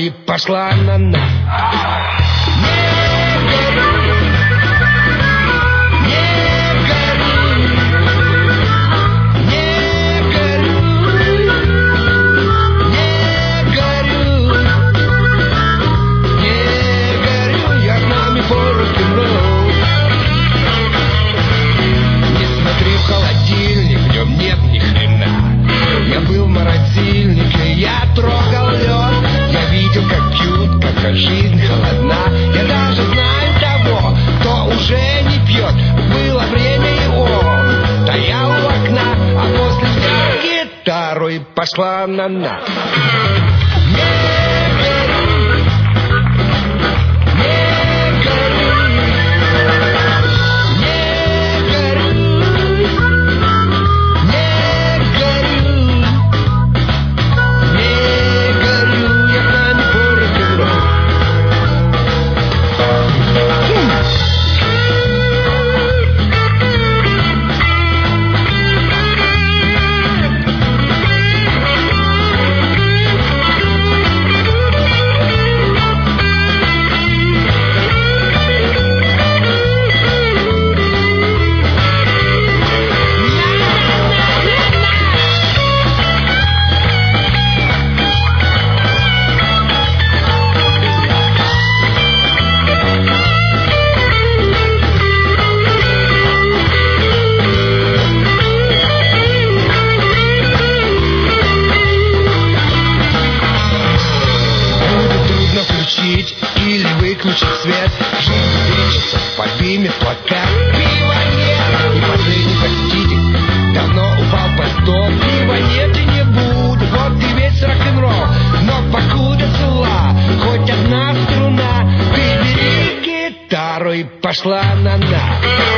и пошла на. Трогал лед, я видел, как чутко жизнь холодна. Я даже знаю того, кто уже не пьет. Было время, и он стоял у окна, а после взял гитару и пошла на. Или выключить свет. Жизнь лечится, поднимет плакат. Пива нет, и последний посетитель давно упал под стол. Пива нет и не будет, вот и весь рок-н-ролл. Но покуда цела хоть одна струна, ты бери гитару и пошла на.